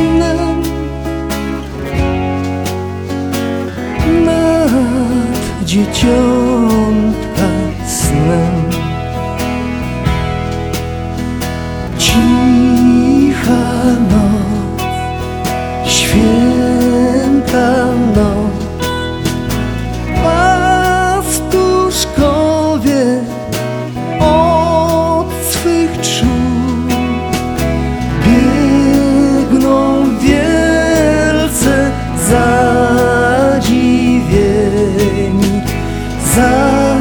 snem nad dzieciątka snem. Cicha noc, święta noc, pastuszkowie od swych drzwi biegną wielce zadziwieni za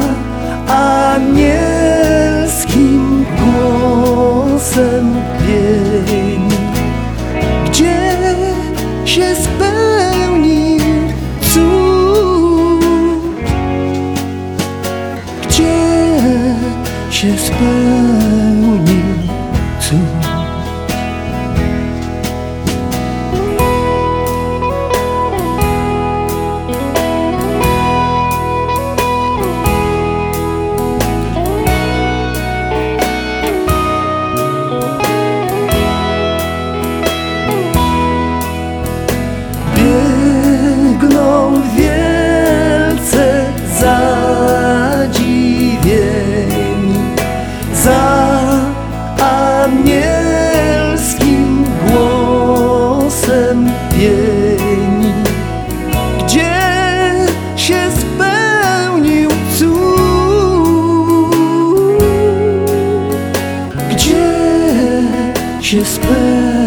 anielskim głosem pieni. Gdzie się spełnił cud? Gdzie się spełnił cud? Biegną wielce zadziwieni za anielskim głosem pieni. Gdzie się spełnił cud? Gdzie się spełnił